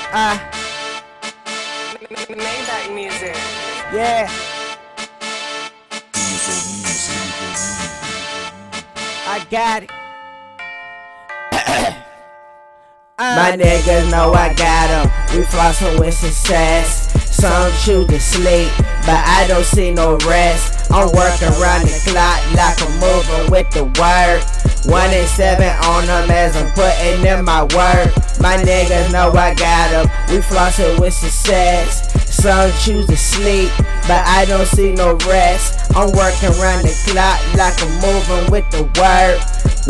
Maybach music. Yeah. I got it. My niggas know I got 'em. We flossin' with success. Some choose to sleep, but I don't see no rest. I'm working around the clock like I'm moving with the word. 187 on them as I'm putting in my work. My niggas know I got 'em. We flossin' with success. Some choose to sleep, but I don't see no rest. I'm working around the clock like I'm moving with the word.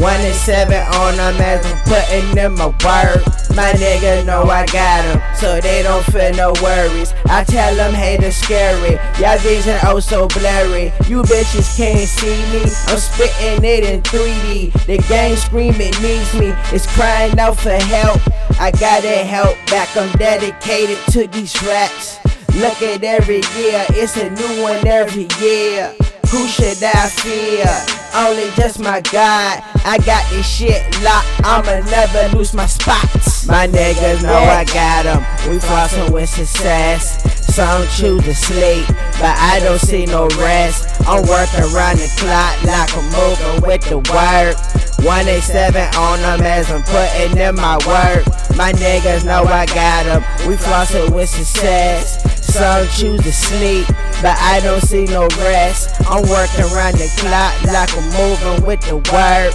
187 on them as I'm putting in my work. My niggas know I got 'em, so they don't feel no worries. I tell them haters scary, y'all vision oh so blurry. You bitches can't see me, I'm spitting it in 3D. The gang screaming needs me, it's crying out for help. I gotta help back, I'm dedicated to these raps. Look at every year, it's a new one every year. Who should I fear? Only just my God. I got this shit locked, I'ma never lose my spots. My niggas know I got 'em. We flossin' with success. Some choose to sleep, but I don't see no rest. I'm working around the clock like I'm moving with the word. 187 on them as I'm putting in my work. My niggas know I got 'em. We flossin' with success. Some choose to sleep, but I don't see no rest. I'm working around the clock like I'm moving with the word.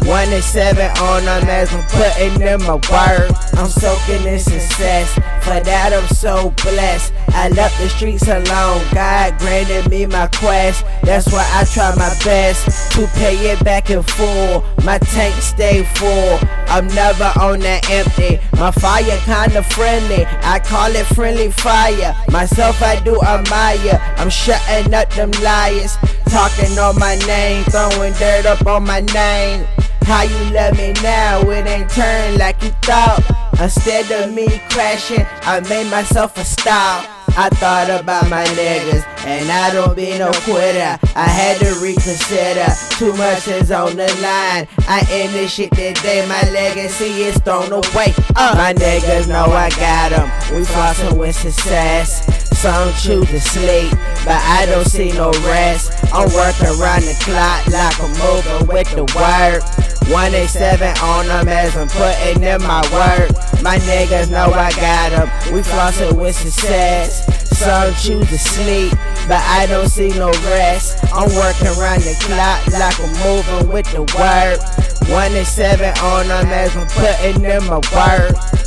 187 on them as I'm putting in my work. I'm soaking in success, for that I'm so blessed. I left the streets alone, God granted me my quest. That's why I try my best to pay it back in full. My tank stay full, I'm never on that empty. My fire kinda friendly, I call it friendly fire. Myself I do admire, I'm shutting up them liars. Talking on my name, throwing dirt up on my name. How you love me now, it ain't turned like you thought. Instead of me crashing, I made myself a stop. I thought about my niggas, and I don't be no quitter. I had to reconsider, too much is on the line. I end this shit today, my legacy is thrown away. My niggas know I got 'em. We flossin' with success. Some choose to sleep, but I don't see no rest. I'm working around the clock like I'm moving with the word. 187 on them as I'm putting in my work. My niggas know I got 'em. We flossin' with success. Some choose to sleep, but I don't see no rest. I'm working around the clock like I'm moving with the word. 187 on them as I'm putting in my work.